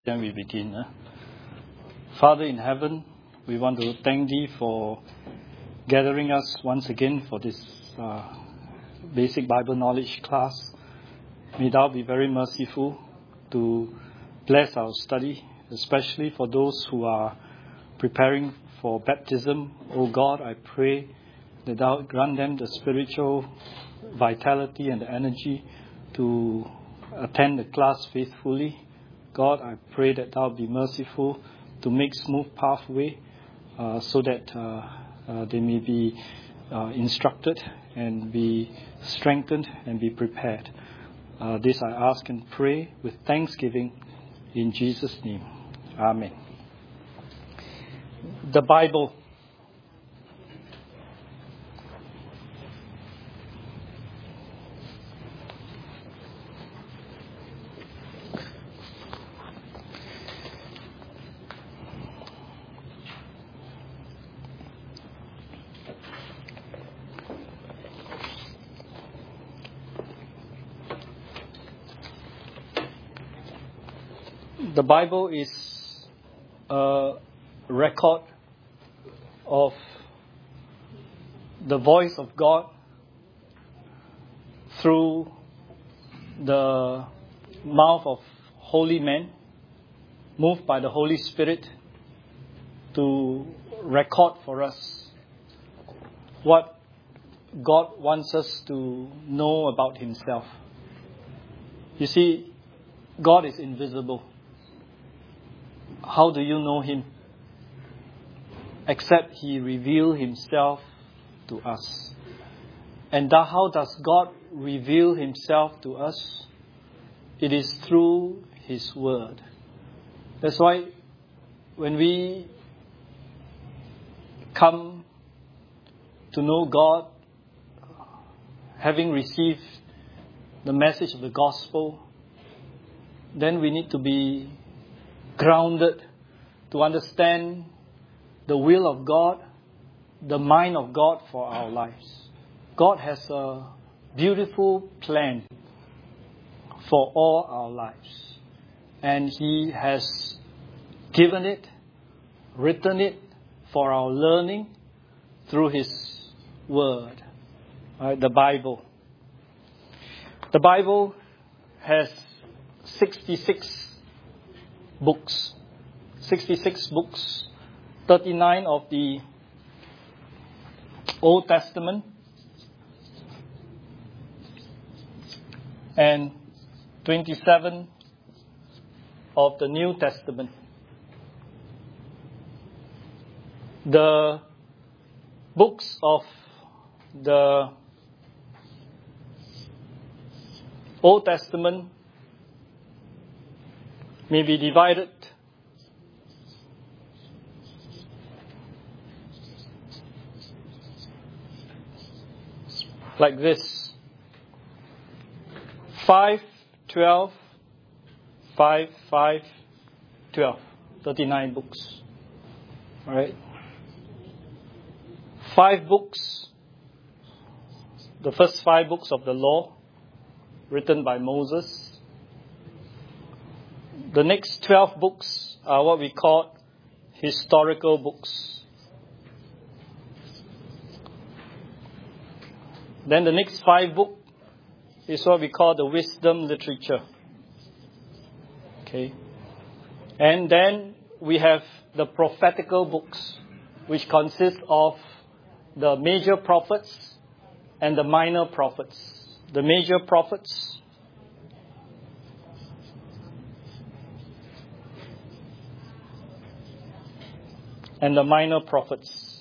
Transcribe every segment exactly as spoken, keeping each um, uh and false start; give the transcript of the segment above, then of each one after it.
Then we begin. Huh? Father in heaven, we want to thank Thee for gathering us once again for this uh, basic Bible knowledge class. May Thou be very merciful to bless our study, especially for those who are preparing for baptism. Oh God, I pray that Thou grant them the spiritual vitality and the energy to attend the class faithfully. God, I pray that Thou be merciful to make smooth pathway uh, so that uh, uh, they may be uh, instructed and be strengthened and be prepared. Uh, this I ask and pray with thanksgiving in Jesus' name. Amen. The Bible. The Bible is a record of the voice of God through the mouth of holy men, moved by the Holy Spirit to record for us what God wants us to know about Himself. You see, God is invisible. How do you know Him? Except He revealed Himself to us. And that how does God reveal Himself to us? It is through His Word. That's why when we come to know God, having received the message of the gospel, then we need to be grounded to understand the will of God, the mind of God for our lives. God has a beautiful plan for all our lives. And He has given it, written it for our learning through His Word, right? The Bible. The Bible has sixty-six books, sixty-six books, thirty-nine of the Old Testament and twenty-seven of the New Testament. The books of the Old Testament may be divided like this: five, twelve, five, five, twelve. thirty-nine books. Alright? Five books. The first five books of the law, written by Moses. The next twelve books are what we call historical books. Then the next five books is what we call the wisdom literature. Okay. And then we have the prophetical books, which consist of the major prophets and the minor prophets. The major prophets and the minor prophets.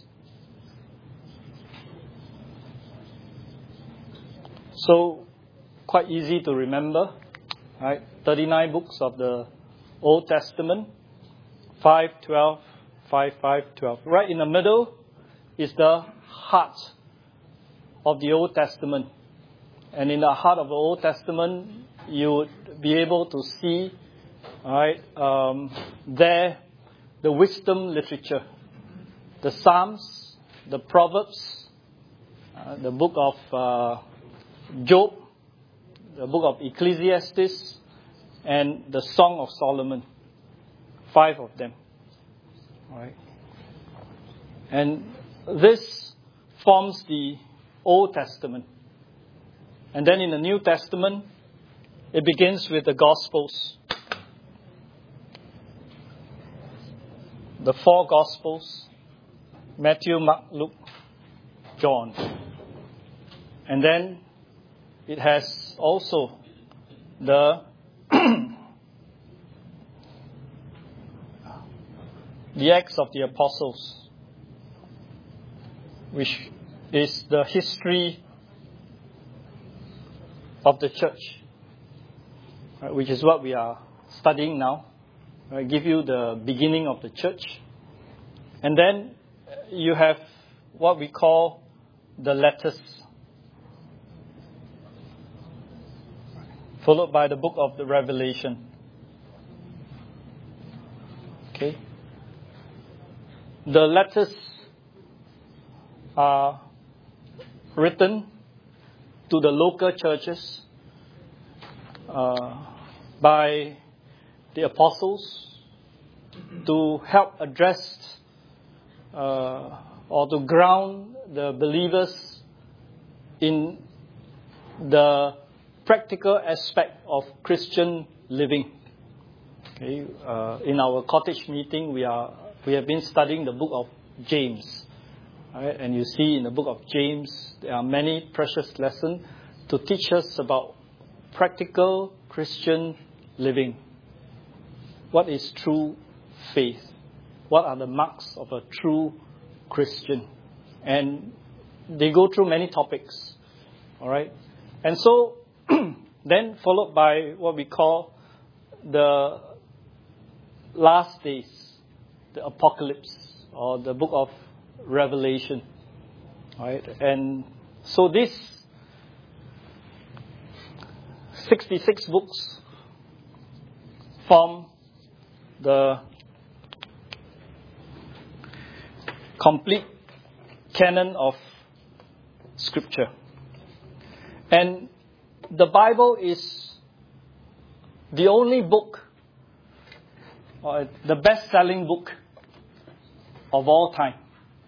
So, quite easy to remember, right? thirty-nine books of the Old Testament, five, twelve, five, five, twelve. Right in the middle is the heart of the Old Testament. And in the heart of the Old Testament, you would be able to see, right, um, there, the wisdom literature, the Psalms, the Proverbs, uh, the book of uh, Job, the book of Ecclesiastes, and the Song of Solomon. five of them. All right. And this forms the Old Testament. And then in the New Testament, it begins with the Gospels. The four Gospels: Matthew, Mark, Luke, John. And then it has also the the Acts of the Apostles, which is the history of the church, right, which is what we are studying now. I give you the beginning of the church. And then you have what we call the letters, followed by the book of the Revelation. Okay. The letters are written to the local churches uh, by the apostles to help address uh, or to ground the believers in the practical aspect of Christian living. Okay, uh, in our cottage meeting, we are we have been studying the book of James, right? And you see in the book of James there are many precious lessons to teach us about practical Christian living. What is true faith? What are the marks of a true Christian? And they go through many topics, all right? And so then followed by what we call the last days, the apocalypse, or the book of Revelation, all right? And so these sixty-six books form the complete canon of Scripture. And the Bible is the only book, or the best-selling book of all time.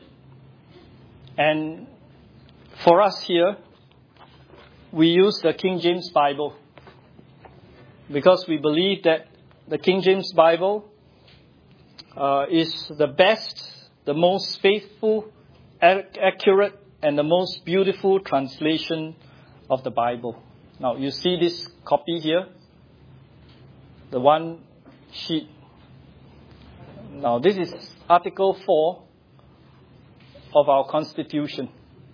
And for us here, we use the King James Bible because we believe that the King James Bible uh, is the best, the most faithful, ac- accurate, and the most beautiful translation of the Bible. Now, you see this copy here, the one sheet. Now, this is Article four of our Constitution.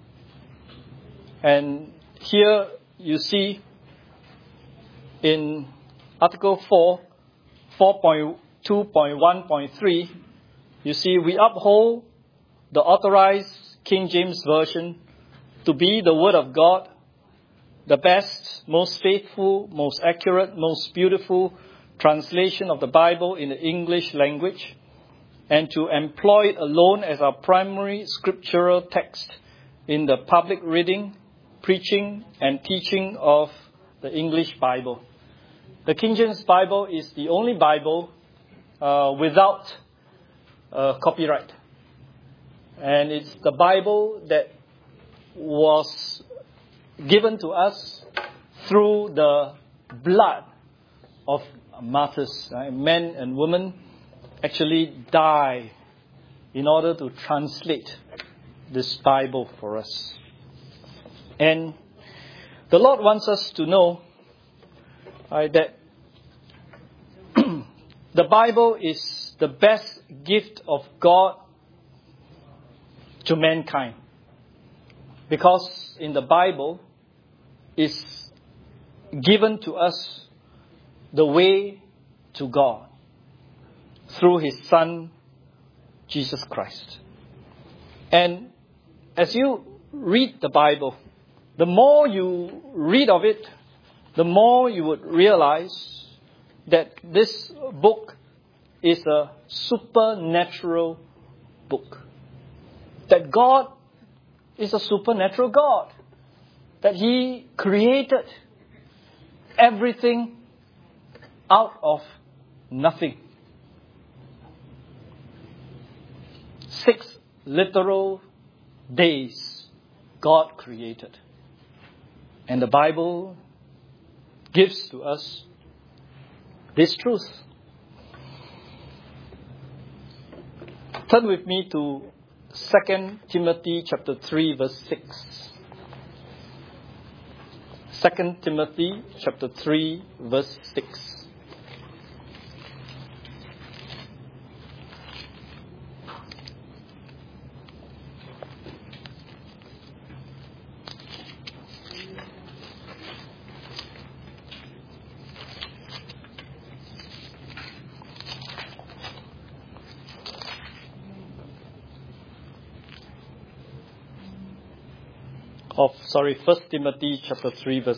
And here you see in Article four, four point two point one point three, you see we uphold the authorized King James Version to be the Word of God, the best, most faithful, most accurate, most beautiful translation of the Bible in the English language, and to employ it alone as our primary scriptural text in the public reading, preaching, and teaching of the English Bible. The King James Bible is the only Bible uh, without uh, copyright. And it's the Bible that was given to us through the blood of martyrs. Right? Men and women actually die in order to translate this Bible for us. And the Lord wants us to know uh, that the Bible is the best gift of God to mankind. Because in the Bible is given to us the way to God through His Son, Jesus Christ. And as you read the Bible, the more you read of it, the more you would realize that this book is a supernatural book. That God is a supernatural God. That He created everything out of nothing. six literal days God created. And the Bible gives to us this truth. Turn with me to Second Timothy chapter three verse six. Second Timothy chapter three verse six. Of sorry, First Timothy chapter three verse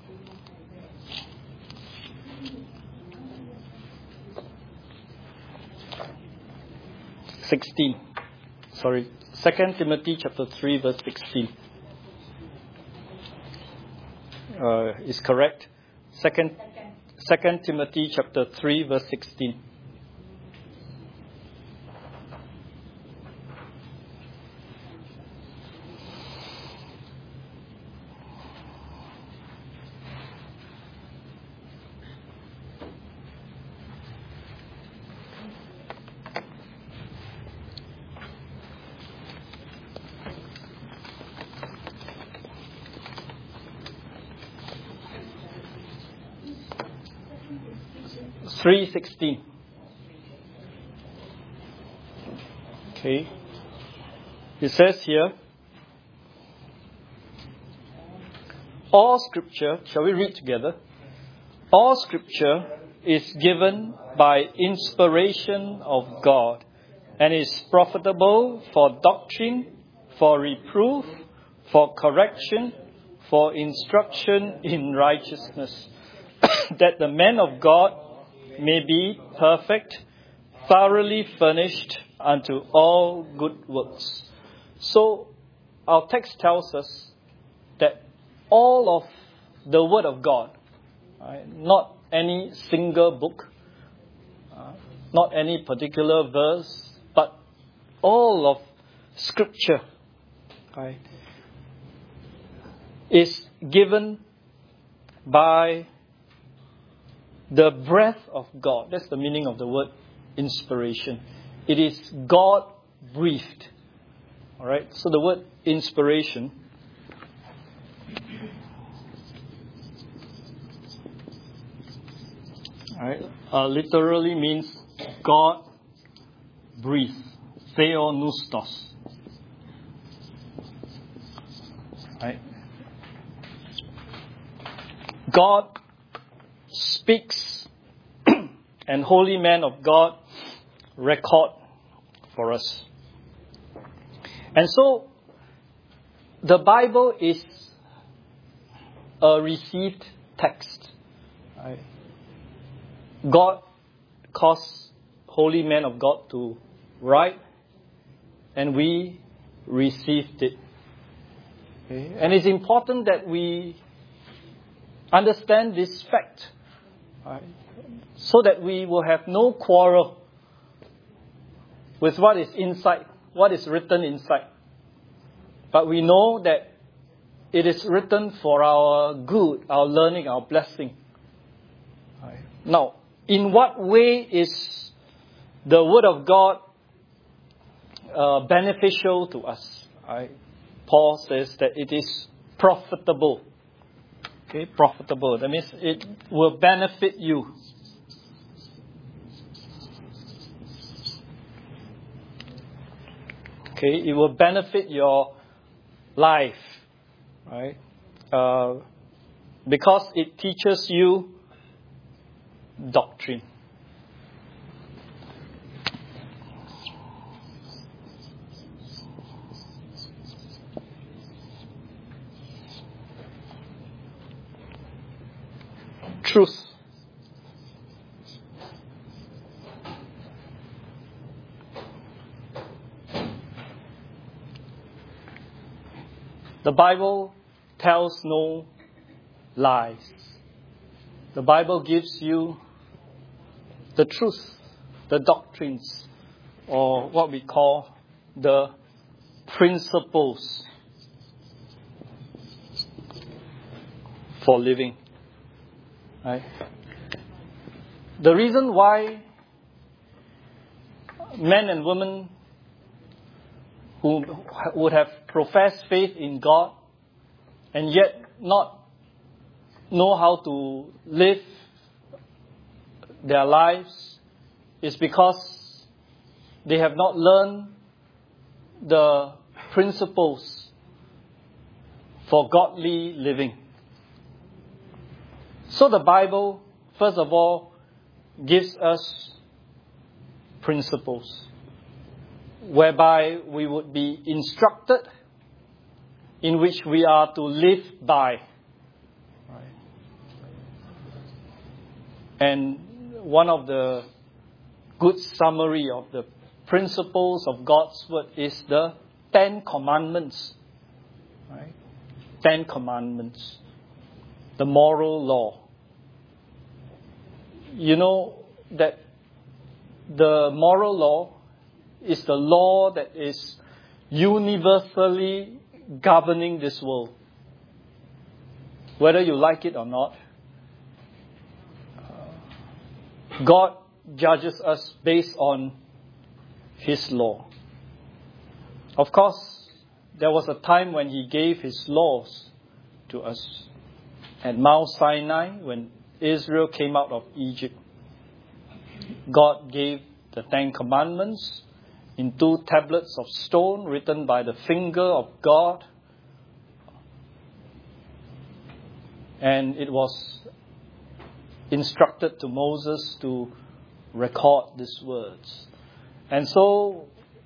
sixteen. Sorry, Second Timothy chapter three verse sixteen. Uh, is correct. Second, Second Timothy chapter three verse sixteen. three sixteen. Okay. It says here, all scripture, shall we read together? All scripture is given by inspiration of God and is profitable for doctrine, for reproof, for correction, for instruction in righteousness, that the man of God may be perfect, thoroughly furnished unto all good works. So, our text tells us that all of the Word of God, right, not any single book, uh, not any particular verse, but all of Scripture, right, is given by the breath of God. That's the meaning of the word inspiration. It is God-breathed. All right. So the word inspiration all right, uh, literally means God breathed. Theopneustos. Right. God speaks and holy men of God record for us. And so the Bible is a received text. Right? God caused holy men of God to write, and we received it. Okay? And it's important that we understand this fact, right, so that we will have no quarrel with what is inside, what is written inside. But we know that it is written for our good, our learning, our blessing. Right. Now, in what way is the Word of God uh, beneficial to us? Right. Paul says that it is profitable. Okay, profitable. That means it will benefit you. Okay, it will benefit your life, right? Uh, because it teaches you doctrine. Truth. The Bible tells no lies. The Bible gives you the truth, the doctrines, or what we call the principles for living. Right? The reason why men and women who would have professed faith in God and yet not know how to live their lives is because they have not learned the principles for godly living. So the Bible, first of all, gives us principles whereby we would be instructed in which we are to live by. Right. And one of the good summary of the principles of God's Word is the Ten Commandments. Right? Ten Commandments. The moral law. You know that the moral law is the law that is universally governing this world. Whether you like it or not, God judges us based on His law. Of course, there was a time when He gave His laws to us. At Mount Sinai, when Israel came out of Egypt, God gave the Ten Commandments in two tablets of stone written by the finger of God. And it was instructed to Moses to record these words. And so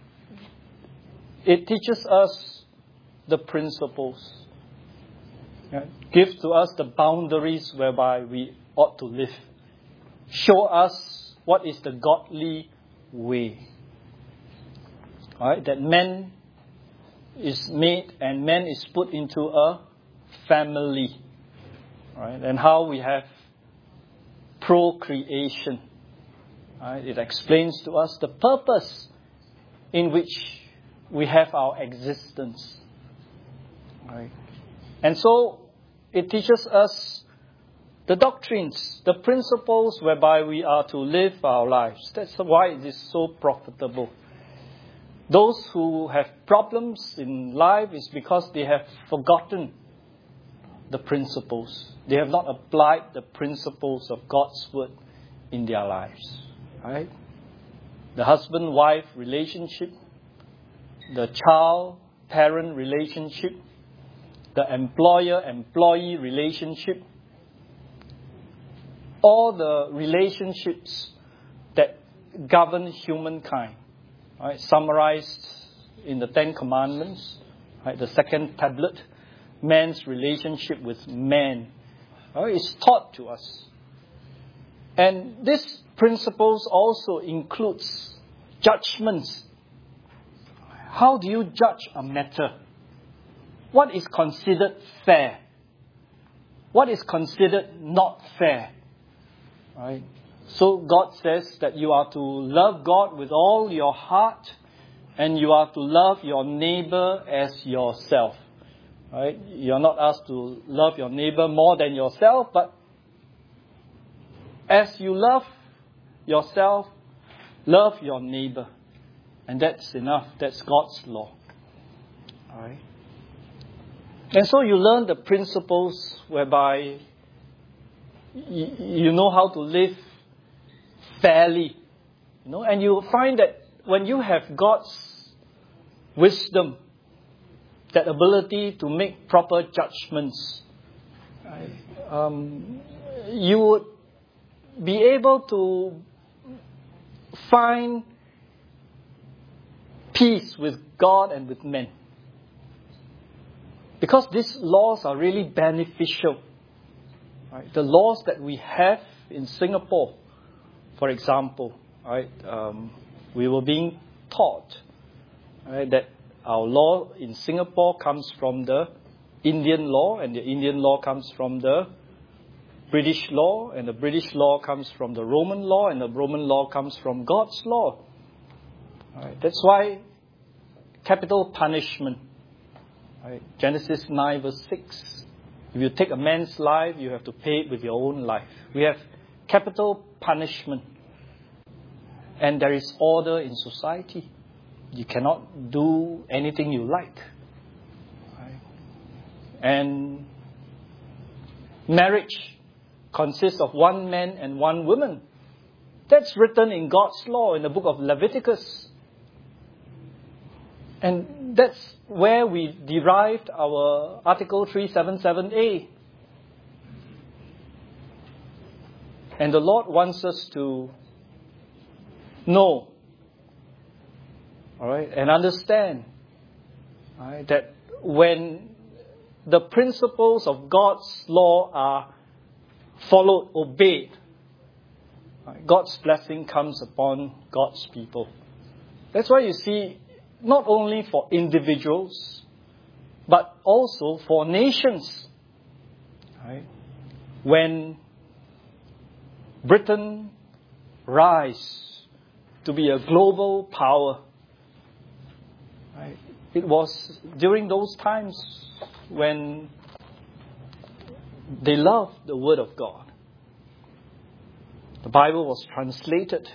it teaches us the principles. It gives to us the boundaries whereby we ought to live. Show us what is the godly way. Alright, that man is made and man is put into a family. Right? And how we have procreation. Right? It explains to us the purpose in which we have our existence. Right? And so it teaches us the doctrines, the principles whereby we are to live our lives. That's why it is so profitable. Those who have problems in life is because they have forgotten the principles. They have not applied the principles of God's Word in their lives. Right? The husband-wife relationship, the child-parent relationship, the employer-employee relationship, all the relationships that govern humankind, right, summarized in the Ten Commandments, right, the second tablet, man's relationship with man, right, is taught to us. And these principles also includes judgments. How do you judge a matter? What is considered fair? What is considered not fair? Right? So God says that you are to love God with all your heart and you are to love your neighbor as yourself. Right? You're not asked to love your neighbor more than yourself, but as you love yourself, love your neighbor. And that's enough. That's God's law. Alright. And so you learn the principles whereby you, you know how to live fairly. You know, and you find that when you have God's wisdom, that ability to make proper judgments, right, um, you would be able to find peace with God and with men. Because these laws are really beneficial. Right? The laws that we have in Singapore, for example, right, um, we were being taught, right, that our law in Singapore comes from the Indian law, and the Indian law comes from the British law, and the British law comes from the Roman law, and the Roman law comes from God's law. Right? That's why capital punishment. Right? Genesis nine verse six. If you take a man's life, you have to pay it with your own life. We have capital punishment. And there is order in society. You cannot do anything you like. Right? And marriage consists of one man and one woman. That's written in God's law in the book of Leviticus. And that's where we derived our Article three seventy-seven A. And the Lord wants us to know, all right, and understand, all right, that when the principles of God's law are followed, obeyed, right, God's blessing comes upon God's people. That's why you see, not only for individuals, but also for nations. Right? When Britain rise to be a global power, right, it was during those times when they loved the Word of God. The Bible was translated.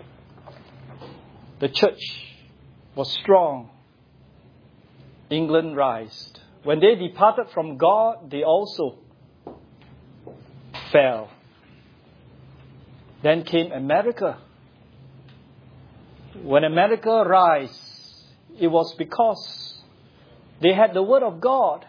The church was strong. England rised. When they departed from God, they also fell. Then came America. When America rise, it was because they had the Word of God.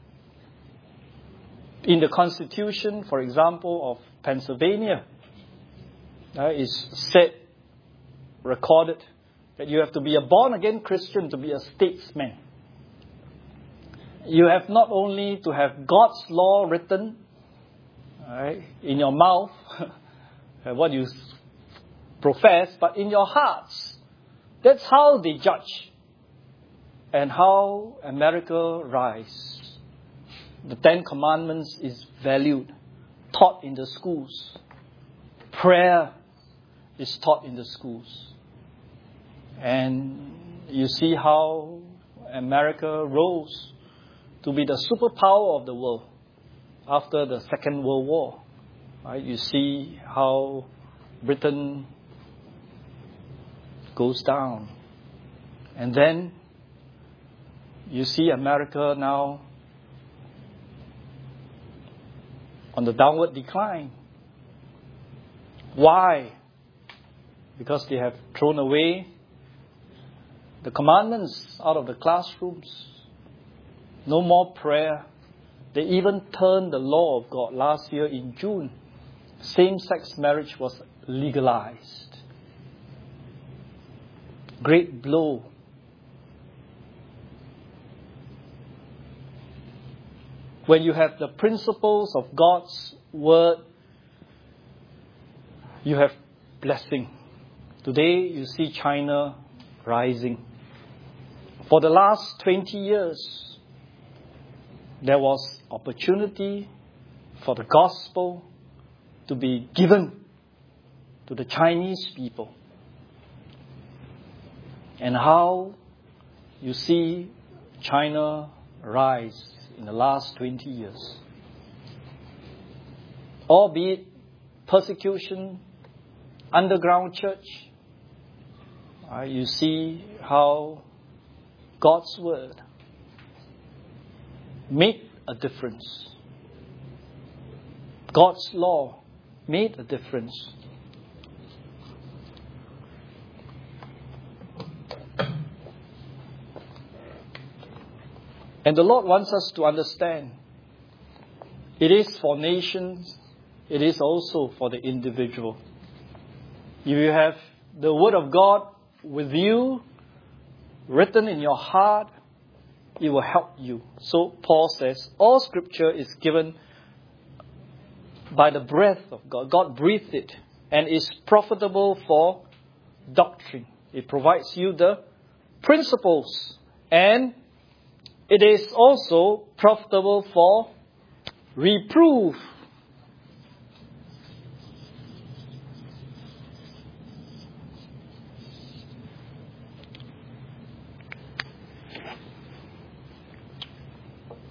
In the Constitution, for example, of Pennsylvania, uh, is said, recorded, that you have to be a born-again Christian to be a statesman. You have not only to have God's law written, right, in your mouth, what you profess, but in your hearts. That's how they judge. And how America rise. The Ten Commandments is valued, taught in the schools. Prayer is taught in the schools. And you see how America rose to be the superpower of the world after the Second World War. Right? You see how Britain goes down. And then you see America now on the downward decline. Why? Because they have thrown away the commandments out of the classrooms. No more prayer. They even turned the law of God. Last year in June, same-sex marriage was legalized. Great blow. When you have the principles of God's Word, you have blessing. Today you see China rising. For the last twenty years, there was opportunity for the gospel to be given to the Chinese people. And how you see China rise in the last twenty years. Albeit persecution, underground church, uh, you see how God's Word made a difference. God's law made a difference. And the Lord wants us to understand, it is for nations, it is also for the individual. If you have the Word of God with you, written in your heart, it will help you. So Paul says, all Scripture is given by the breath of God. God breathed it and is profitable for doctrine. It provides you the principles, and it is also profitable for reproof.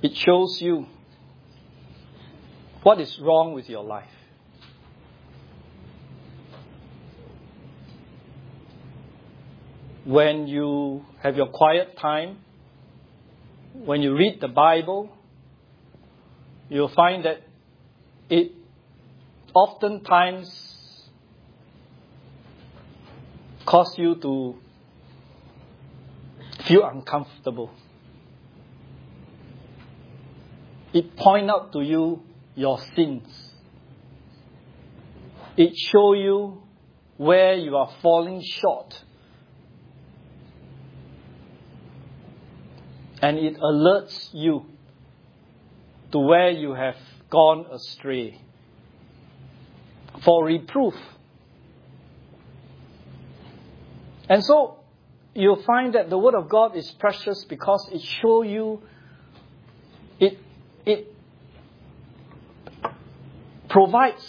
It shows you what is wrong with your life. When you have your quiet time, when you read the Bible, you'll find that it oftentimes causes you to feel uncomfortable. It points out to you your sins. It shows you where you are falling short. And it alerts you to where you have gone astray for reproof. And so you'll find that the Word of God is precious because it shows you, it, it provides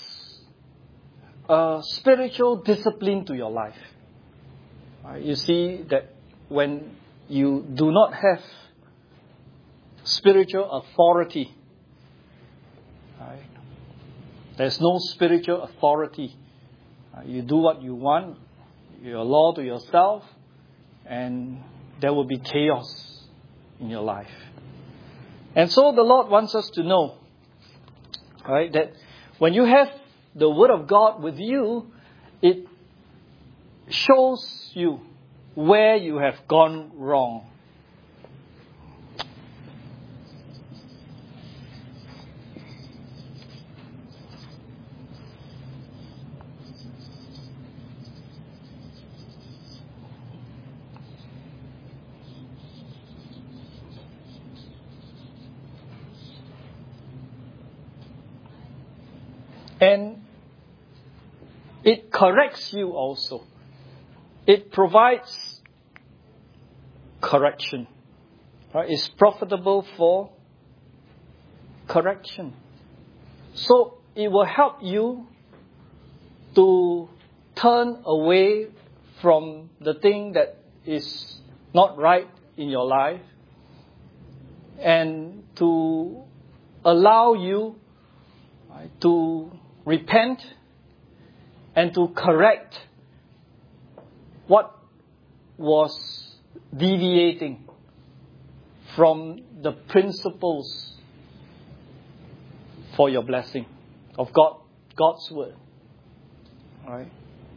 a spiritual discipline to your life. Right? You see that when you do not have spiritual authority, right? There's no spiritual authority. Uh, you do what you want, you're a law to yourself, and there will be chaos in your life. And so the Lord wants us to know, right, that when you have the Word of God with you, it shows you where you have gone wrong. And it corrects you also. It provides correction. Right? It's profitable for correction. So it will help you to turn away from the thing that is not right in your life and to allow you, right, to repent and to correct what was deviating from the principles for your blessing of God, God's Word. All right?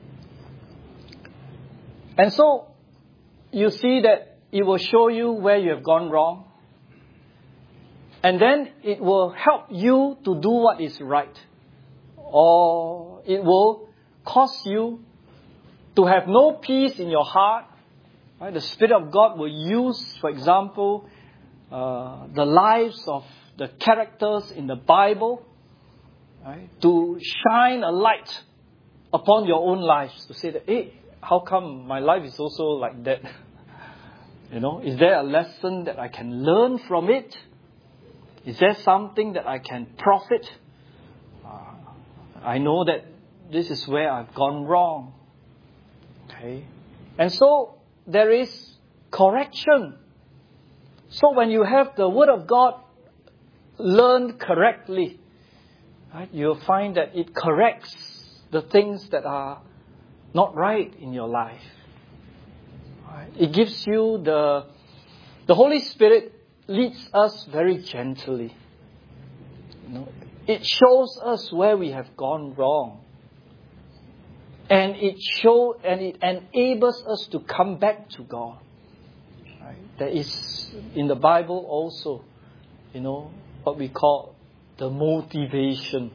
And so you see that it will show you where you have gone wrong. And then it will help you to do what is right. Or it will cause you to have no peace in your heart. Right? The Spirit of God will use, for example, uh, the lives of the characters in the Bible, right, to shine a light upon your own lives. To say that, hey, how come my life is also like that? You know, is there a lesson that I can learn from it? Is there something that I can profit? Uh, I know that this is where I've gone wrong. Okay. And so there is correction. So when you have the Word of God learned correctly, right, you'll find that it corrects the things that are not right in your life. Right. It gives you the, the Holy Spirit leads us very gently. You know, it shows us where we have gone wrong. And it show and it enables us to come back to God. Right? There is in the Bible also, you know, what we call the motivation.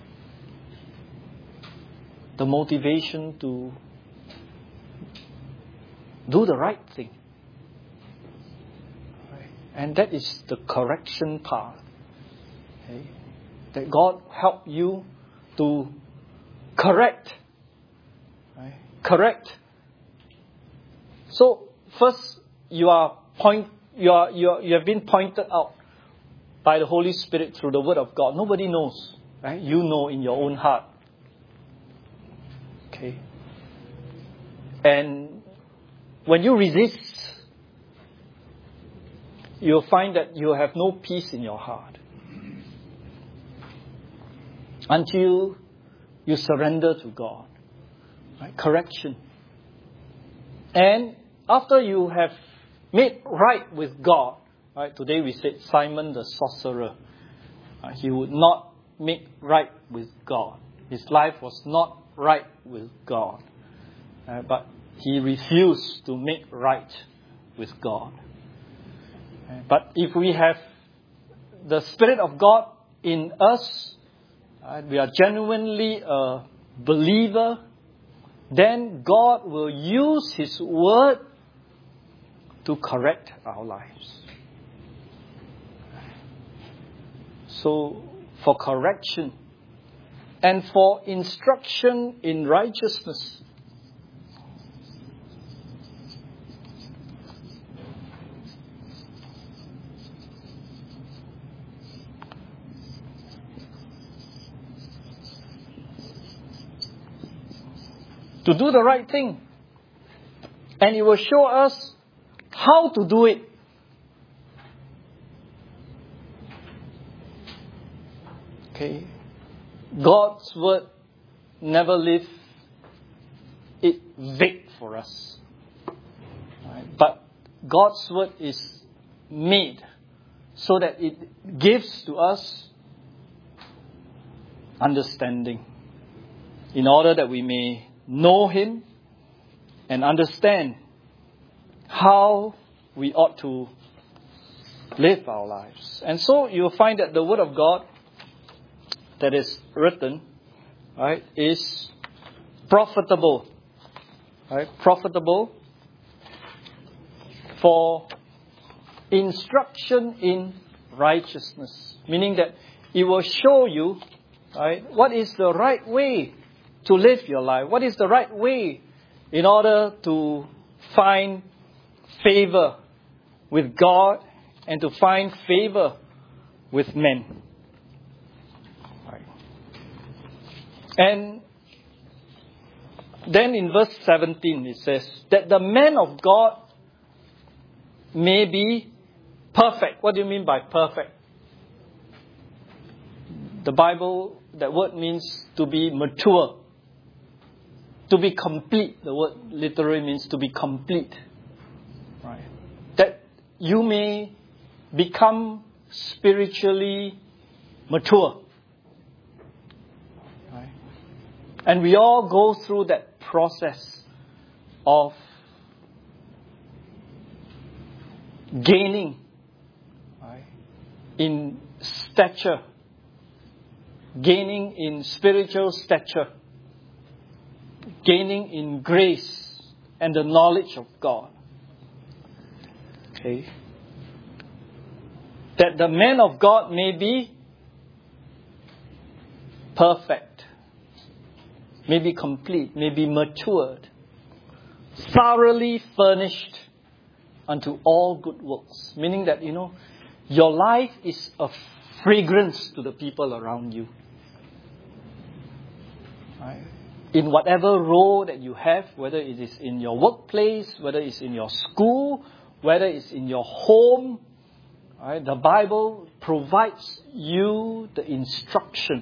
The motivation to do the right thing. Right? And that is the correction part. Okay? That God help you to correct. Right? Correct. So first, you are point. You are you are, you have been pointed out by the Holy Spirit through the Word of God. Nobody knows, right? You know in your own heart. Okay. And when you resist, you'll find that you have no peace in your heart until you surrender to God. Right? Correction. And after you have made right with God, right? Today we said Simon the sorcerer. Uh, he would not make right with God. His life was not right with God. Uh, but he refused to make right with God. Uh, but if we have the Spirit of God in us, uh, we are genuinely a believer, then God will use His Word to correct our lives. So, for correction and for instruction in righteousness, to do the right thing. And it will show us how to do it. Okay. God's Word never leaves it vague for us. Right? But God's Word is made so that it gives to us understanding, in order that we may know Him and understand how we ought to live our lives. And so you'll find that the Word of God that is written, right, is profitable, right, profitable for instruction in righteousness, meaning that it will show you, right, what is the right way to live your life, what is the right way in order to find favor with God and to find favor with men. Right. And then in verse seventeen it says that the man of God may be perfect. What do you mean by perfect? The Bible, that word means to be mature. To be complete. The word literally means to be complete. Right. That you may become spiritually mature. Right. And we all go through that process of gaining, right, in stature, gaining in spiritual stature, gaining in grace and the knowledge of God. Okay. That the man of God may be perfect, may be complete, may be matured, thoroughly furnished unto all good works. Meaning that, you know, your life is a fragrance to the people around you. Right? In whatever role that you have, whether it is in your workplace, whether it's in your school, whether it's in your home, right? The Bible provides you the instruction,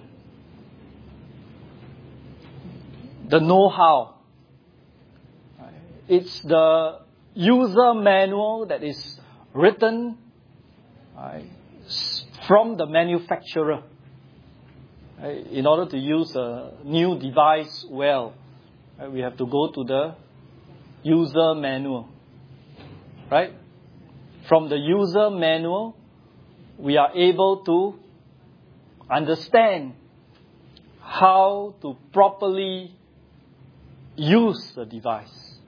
the know-how. Right? It's the user manual that is written, right, from the manufacturer. Right? In order to use a new device well, right, we have to go to the user manual. Right? From the user manual, we are able to understand how to properly use the device.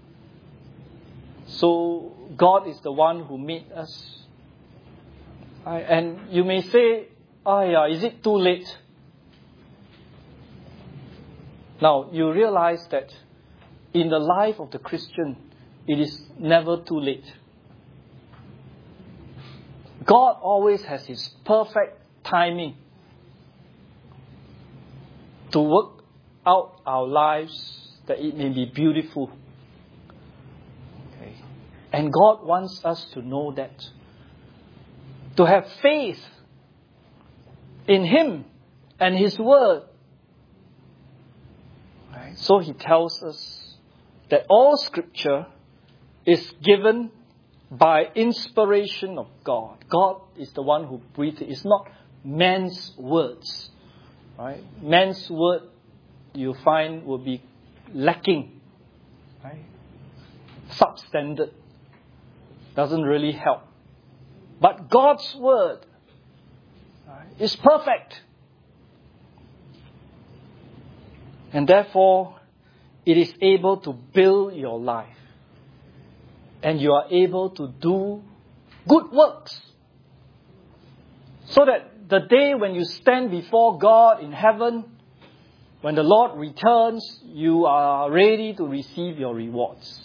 So God is the one who made us. And you may say, oh yeah, is it too late? Now, you realize that in the life of the Christian, it is never too late. God always has His perfect timing to work out our lives that it may be beautiful. Okay. And God wants us to know that. to have faith in Him and His Word. Right? So He tells us that all Scripture is given by inspiration of God. God is the one who breathed it. It's not man's words. Right? Man's word, you find, will be lacking. Right? Substandard. Doesn't really help. But God's word, right, is perfect. And therefore, it is able to build your life. And you are able to do good works. So that the day when you stand before God in heaven, when the Lord returns, you are ready to receive your rewards.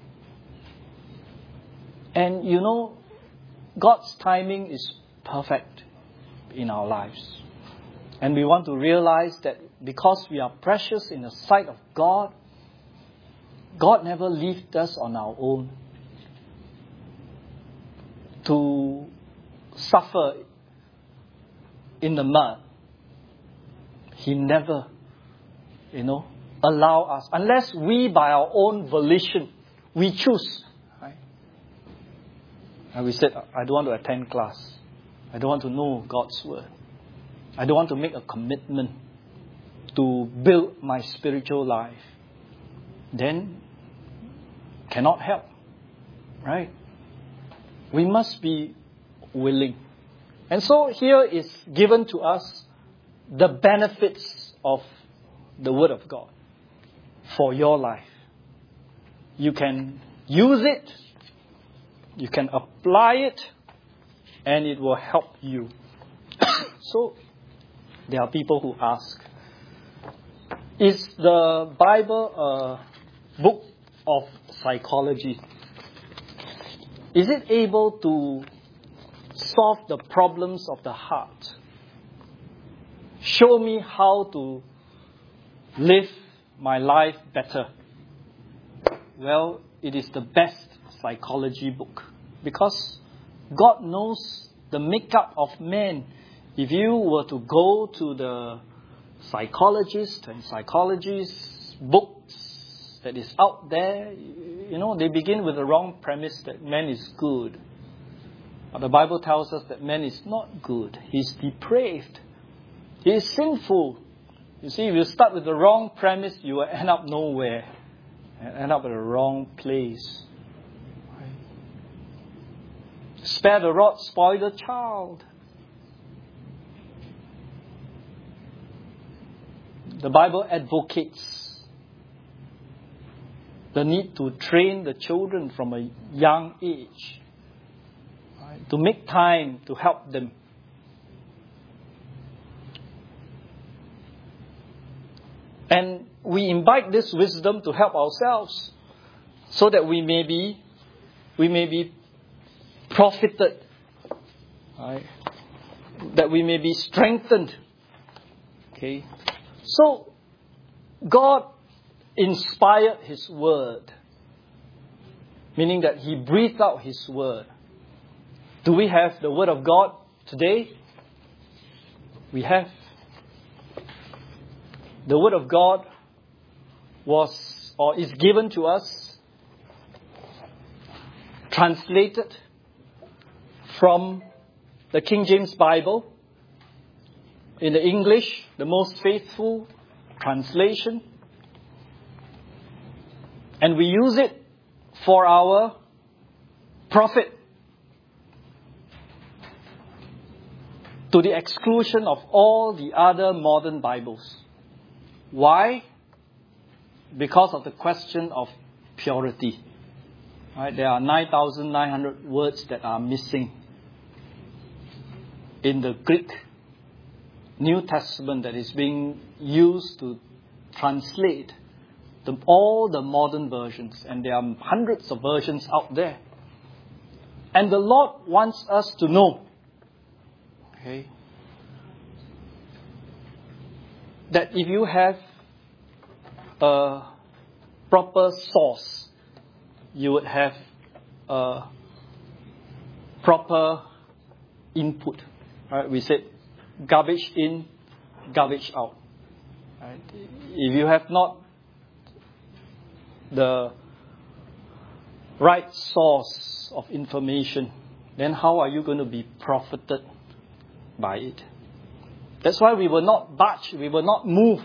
And you know, God's timing is perfect in our lives. And we want to realize that because we are precious in the sight of God, God never left us on our own to suffer in the mud. He never, you know, allow us, unless we by our own volition, we choose. Right? And we said, I don't want to attend class. I don't want to know God's word. I don't want to make a commitment to build my spiritual life. Then, cannot help. Right? We must be willing. And so here is given to us the benefits of the Word of God for your life. You can use it, you can apply it, and it will help you. So, there are people who ask, is the Bible a book of psychology? Is it able to solve the problems of the heart? Show me how to live my life better. Well, it is the best psychology book because God knows the makeup of man. If you were to go to the psychologist and psychologists books that is out there, you know, they begin with the wrong premise that man is good. But the Bible tells us that man is not good. He's depraved. He is sinful. You see, if you start with the wrong premise, you will end up nowhere. And end up at the wrong place. Right? Spare the rod, spoil the child. The Bible advocates the need to train the children from a young age. Right? To make time to help them. And we imbibe this wisdom to help ourselves so that we may be, we may be profited, right? That we may be strengthened. Okay, so God inspired His word, meaning that He breathed out His word. Do we have the word of God today? We have. The Word of God was or is given to us, translated from the King James Bible in the English, the most faithful translation. And we use it for our profit, to the exclusion of all the other modern Bibles. Why? Because of the question of purity. Right? There are nine thousand nine hundred words that are missing in the Greek New Testament that is being used to translate the, all the modern versions. And there are hundreds of versions out there. And the Lord wants us to know, okay, that if you have a proper source, you would have a proper input. Right? We said garbage in, garbage out. Right? If you have not the right source of information, then how are you going to be profited by it? That's why we will not budge, we will not move.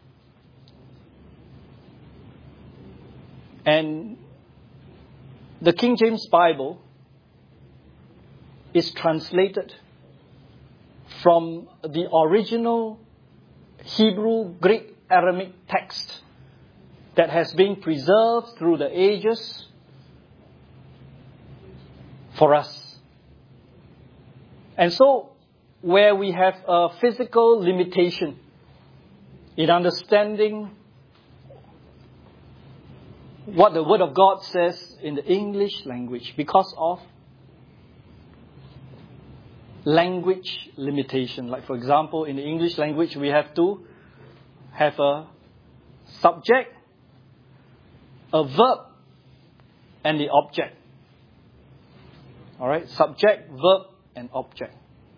And the King James Bible is translated from the original Hebrew, Greek, Aramaic text that has been preserved through the ages for us. And so, where we have a physical limitation in understanding what the Word of God says in the English language because of language limitation. Like for example, in the English language, we have to have a subject, a verb, and the object. Alright, subject, verb, and object.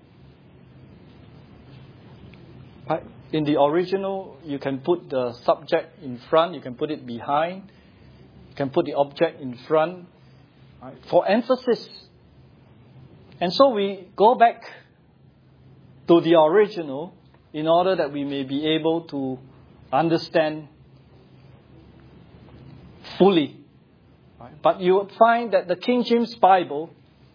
Right? In the original, you can put the subject in front, you can put it behind, you can put the object in front, right, for emphasis. And so we go back to the original in order that we may be able to understand fully. Right? But you would find that the King James Bible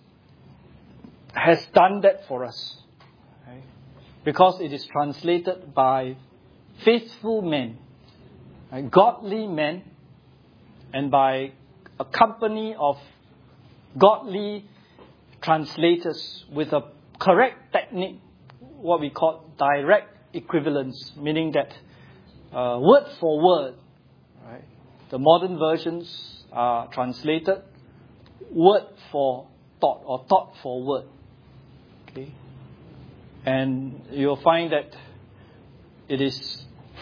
has done that for us. Right? Because it is translated by faithful men, right, godly men, and by a company of godly translators with a correct technique, what we call direct equivalence, meaning that uh, word for word, right? The modern versions are translated word for thought or thought for word. Okay, and you'll find that it is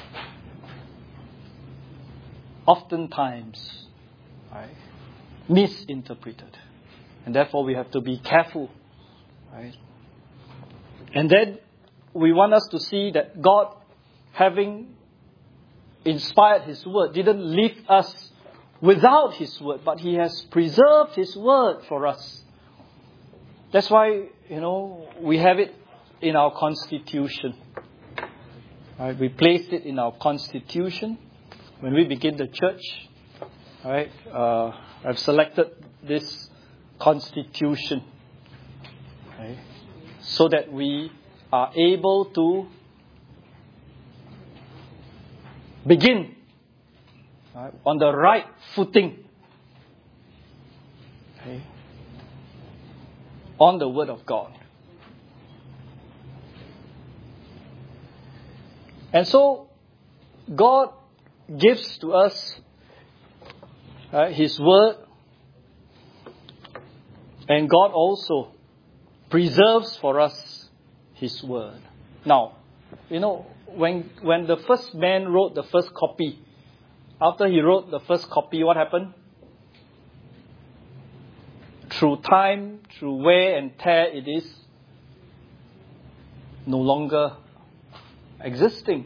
oftentimes, right, misinterpreted. And therefore we have to be careful. Right? And then we want us to see that God, having inspired His Word, didn't leave us without His Word, but He has preserved His Word for us. That's why, you know, we have it in our Constitution. Right? We place it in our Constitution when we begin the church. Right? Uh, I've selected this Constitution, right, so that we are able to begin, right, on the right footing, okay, on the Word of God. And so God gives to us, right, His Word. And God also preserves for us His Word. Now, you know, when when the first man wrote the first copy, after he wrote the first copy, what happened? Through time, through wear and tear, it is no longer existing.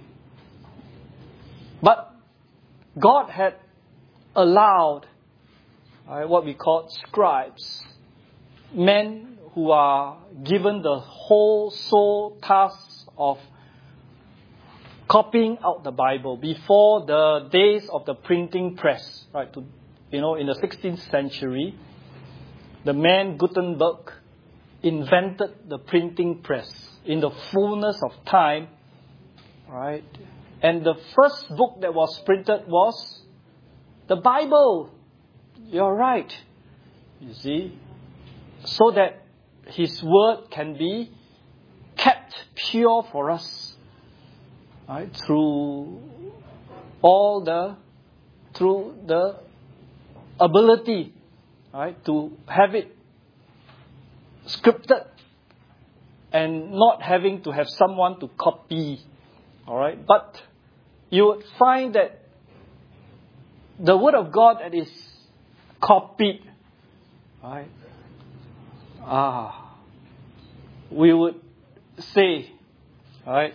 But God had allowed uh, what we call scribes, men who are given the whole sole task of copying out the Bible before the days of the printing press. Right? To, you know, in the sixteenth century, the man Gutenberg invented the printing press in the fullness of time. Right? And the first book that was printed was the Bible. You're right. You see? So that His Word can be kept pure for us, right, through all the, through the ability, right, to have it scripted and not having to have someone to copy, all right. But you would find that the Word of God that is copied, right, Ah, we would say, all right,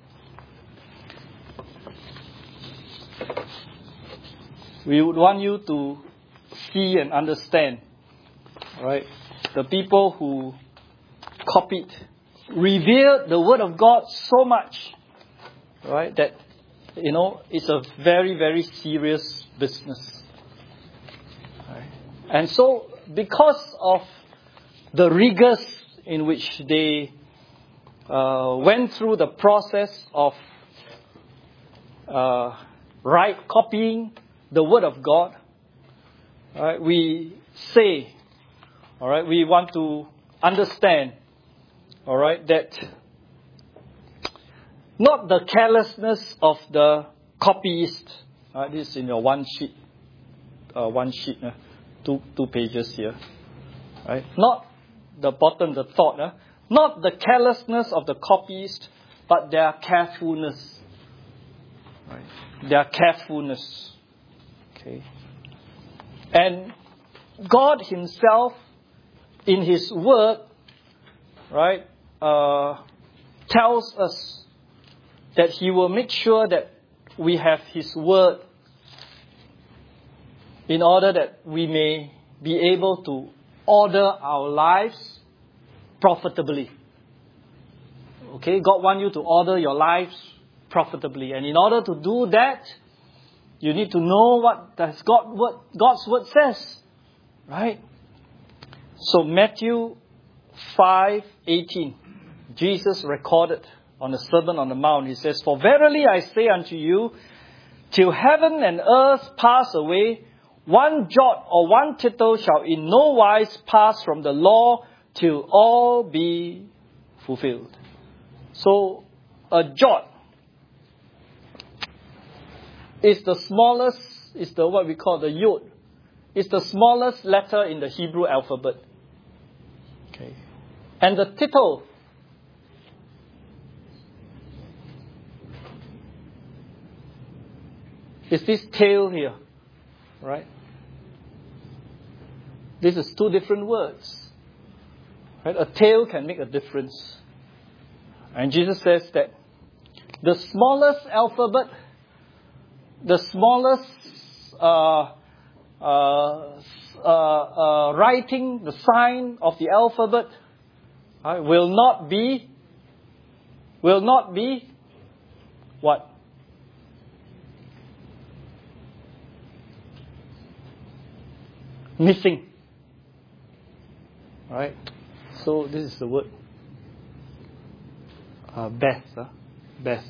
we would want you to see and understand, all right, the people who copied, revered the Word of God so much, right, that, you know, it's a very, very serious business. Right. And so, because of the rigors in which they uh, went through the process of uh, right copying the Word of God, all right, we say, all right, we want to understand, all right, that not the carelessness of the copyist. Uh, this is in your one sheet, uh, one sheet, uh, two two pages here, right? Not the bottom, the thought, uh, not the carelessness of the copyist, but their carefulness, right? Their carefulness. Okay. And God Himself, in His Word, right, uh, tells us that He will make sure that we have His Word in order that we may be able to order our lives profitably. Okay, God wants you to order your lives profitably. And in order to do that, you need to know what does God, what God's Word says. Right? So Matthew five eighteen, Jesus recorded on the Sermon on the Mount. He says, "For verily I say unto you, till heaven and earth pass away, one jot or one tittle shall in no wise pass from the law till all be fulfilled." So, a jot is the smallest, is the what we call the yod. It's the smallest letter in the Hebrew alphabet. Okay. And the tittle is this tail here. Right? This is two different words. Right? A tail can make a difference. And Jesus says that the smallest alphabet, the smallest uh, uh, uh, uh, writing, the sign of the alphabet, right, will not be, will not be what? Missing. Right? So this is the word. Uh, Beth. Huh? Beth.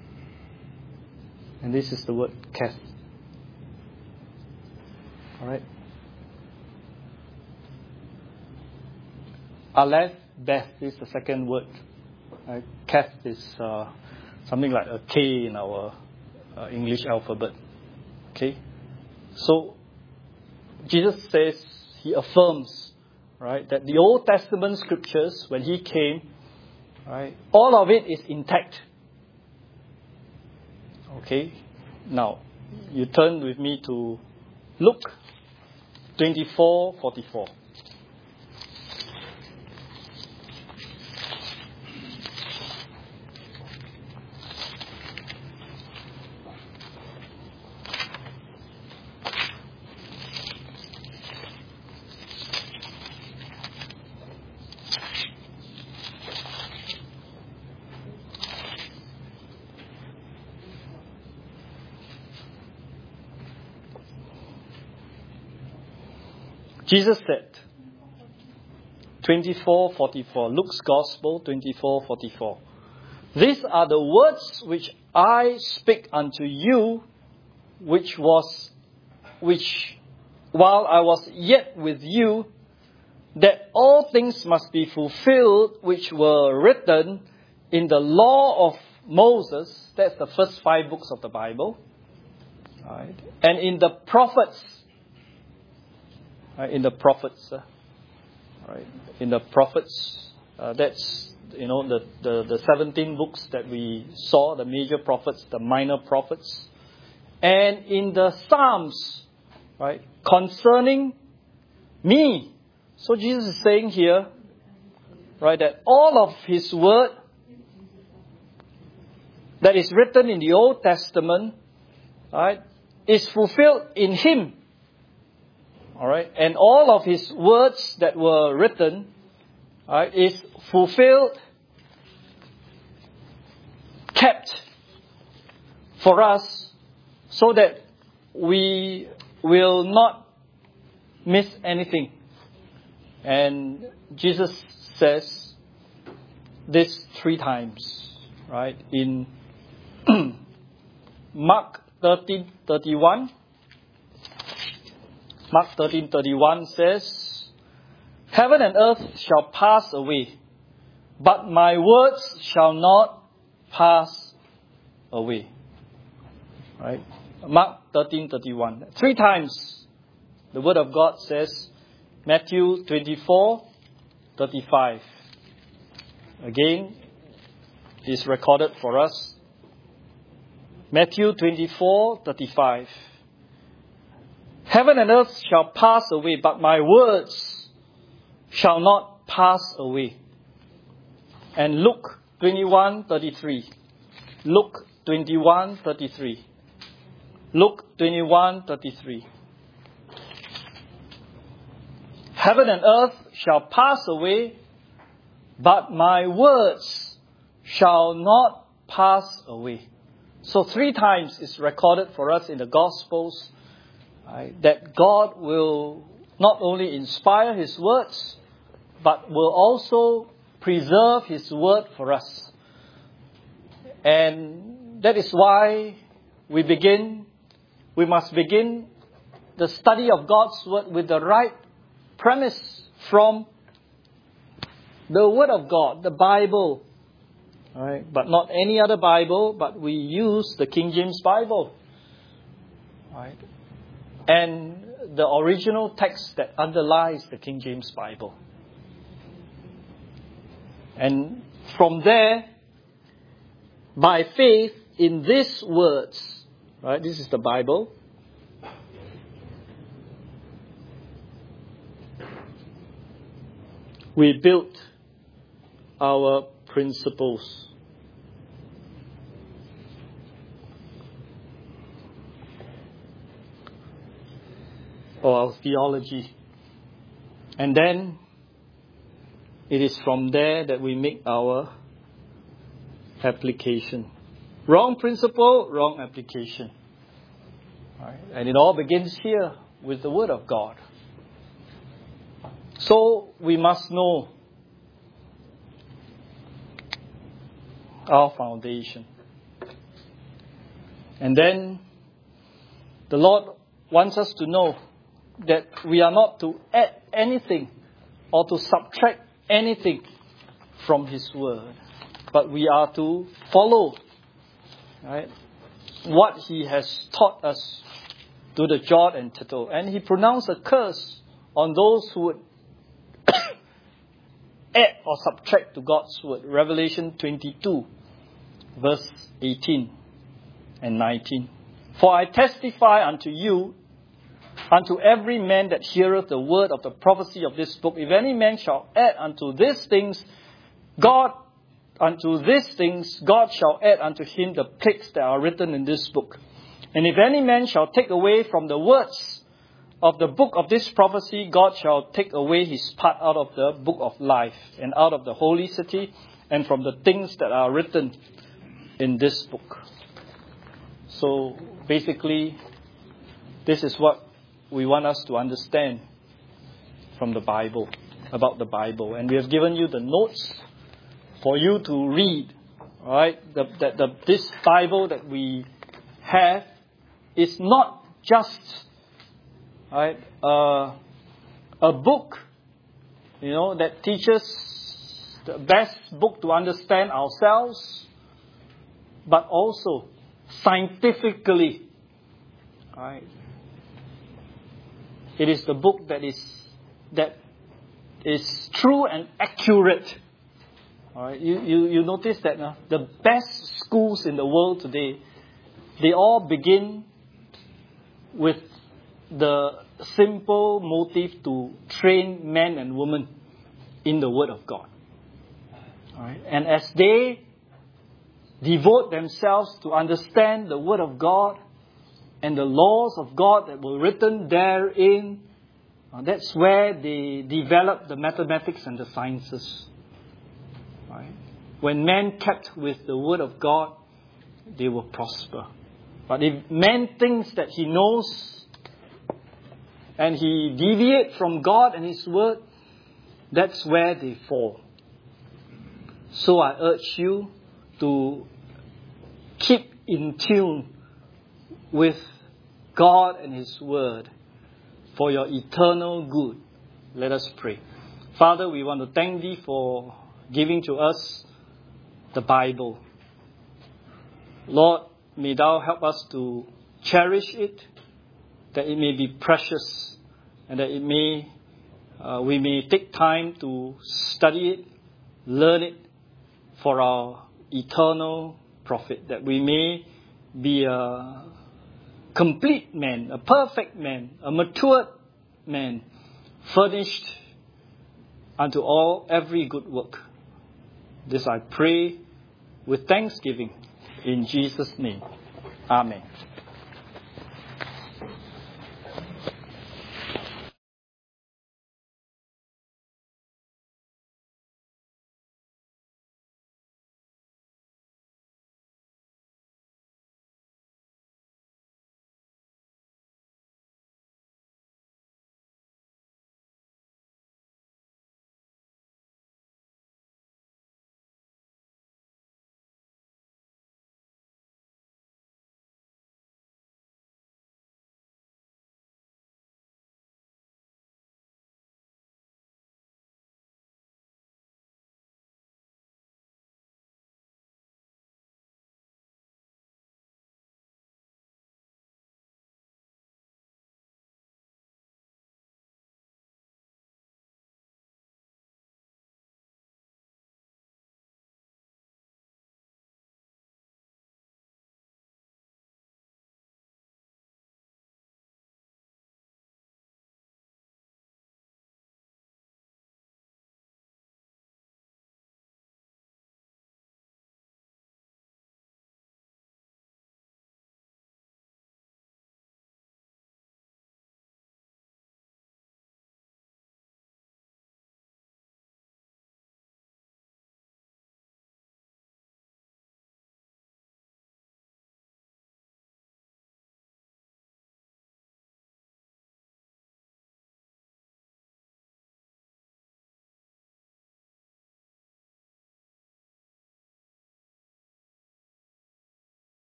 And this is the word Kath. Alright? Aleph, Beth is the second word. Right? Kath is uh, something like a K in our uh, English alphabet. Okay? So, Jesus says, He affirms, right, that the Old Testament scriptures, when He came, right, all of it is intact. Okay? Now, you turn with me to Luke twenty-four forty-four. Jesus said, twenty-four forty-four, Luke's Gospel twenty-four forty-four. "These are the words which I speak unto you, which was, which while I was yet with you, that all things must be fulfilled which were written in the law of Moses." That's the first five books of the Bible. Right? "And in the prophets." Right, in the prophets, uh, right? In the prophets, uh, that's, you know, the, the, the seventeen books that we saw, the major prophets, the minor prophets. And in the Psalms, right, concerning me. So Jesus is saying here, right, that all of His word that is written in the Old Testament, right, is fulfilled in Him. All right, and all of His words that were written, right, is fulfilled, kept for us, so that we will not miss anything. And Jesus says this three times, right? In Mark thirteen thirty-one. Mark thirteen thirty-one says, "Heaven and earth shall pass away, but my words shall not pass away." Right? Mark thirteen thirty-one. Three times the Word of God says, Matthew twenty-four thirty-five. Again, is recorded for us. Matthew twenty-four thirty-five. "Heaven and earth shall pass away, but my words shall not pass away." And Luke twenty-one thirty-three. Luke twenty-one thirty-three. Luke twenty-one thirty-three. "Heaven and earth shall pass away, but my words shall not pass away." So three times is recorded for us in the Gospels, right, that God will not only inspire His words, but will also preserve His word for us. And that is why we begin, we must begin the study of God's word with the right premise from the Word of God, the Bible. Right? But not any other Bible, but we use the King James Bible. Right? And the original text that underlies the King James Bible. And from there, by faith in these words, right? This is the Bible. We built our principles. Or our theology. And then it is from there that we make our application. Wrong principle, wrong application. Right? And it all begins here with the Word of God. So we must know our foundation. And then the Lord wants us to know that we are not to add anything or to subtract anything from His Word, but we are to follow, right, what He has taught us to the jot and tittle. And He pronounced a curse on those who would add or subtract to God's Word. Revelation twenty-two, verse eighteen and nineteen. "For I testify unto you, unto every man that heareth the word of the prophecy of this book, if any man shall add unto these things, God, unto these things, God shall add unto him the plagues that are written in this book. And if any man shall take away from the words of the book of this prophecy, God shall take away his part out of the book of life, and out of the holy city, and from the things that are written in this book." So basically, this is what we want us to understand from the Bible, about the Bible. And we have given you the notes for you to read. All right? The, the, the, this Bible that we have is not just, all right, uh, a book, you know, that teaches the best book to understand ourselves, but also scientifically, all right, it is the book that is that is true and accurate. All right, you you, you notice that uh, the best schools in the world today, they all begin with the simple motive to train men and women in the Word of God. Right? And as they devote themselves to understand the Word of God and the laws of God that were written therein, uh, that's where they develop the mathematics and the sciences. Right? When man kept with the Word of God, they will prosper. But if man thinks that he knows and he deviates from God and His Word, that's where they fall. So I urge you to keep in tune with God and His Word for your eternal good. Let us pray. Father, we want to thank Thee for giving to us the Bible. Lord, may Thou help us to cherish it, that it may be precious, and that it may uh, we may take time to study it, learn it for our eternal profit, that we may be a complete man, a perfect man, a matured man, furnished unto all every good work. This I pray with thanksgiving in Jesus' name. Amen.